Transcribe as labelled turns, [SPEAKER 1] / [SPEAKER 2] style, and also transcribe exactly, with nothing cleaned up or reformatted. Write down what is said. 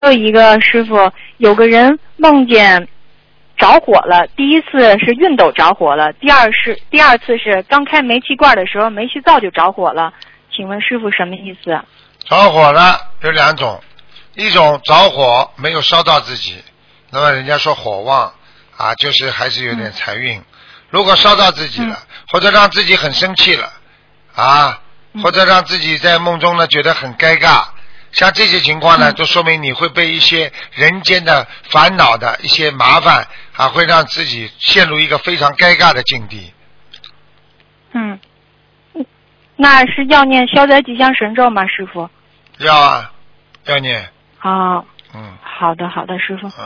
[SPEAKER 1] 有一个师傅，有个人梦见着火了，第一次是熨斗着火了，第二是第二次是刚开煤气罐的时候，煤气灶就着火了。请问师傅什么意思？
[SPEAKER 2] 着火了有两种，一种着火没有烧到自己，那么人家说火旺啊，就是还是有点财运。嗯、如果烧到自己了、嗯，或者让自己很生气了啊，或者让自己在梦中呢觉得很尴尬。像这些情况呢，就说明你会被一些人间的烦恼的一些麻烦啊，会让自己陷入一个非常尴尬的境地。
[SPEAKER 1] 嗯，那是要念消灾吉祥神咒吗，师傅？
[SPEAKER 2] 要啊，要念。
[SPEAKER 1] 好。
[SPEAKER 2] 嗯。
[SPEAKER 1] 好的，好的，师傅。